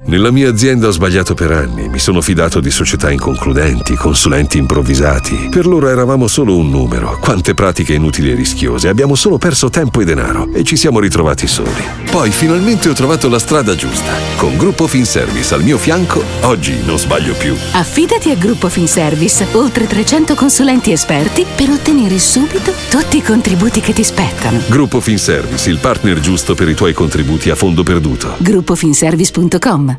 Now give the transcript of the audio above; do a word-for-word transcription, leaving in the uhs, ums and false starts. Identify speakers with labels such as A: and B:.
A: Nella mia azienda ho sbagliato per anni, mi sono fidato di società inconcludenti, consulenti improvvisati. Per loro eravamo solo un numero. Quante pratiche inutili e rischiose, abbiamo solo perso tempo e denaro e ci siamo ritrovati soli. Poi finalmente ho trovato la strada giusta. Con Gruppo Finservice al mio fianco, oggi non sbaglio più.
B: Affidati a Gruppo Finservice, oltre trecento consulenti esperti per ottenere subito tutti i contributi che ti spettano.
A: Gruppo Finservice, il partner giusto per i tuoi contributi a fondo perduto.
B: gruppo finservice punto com.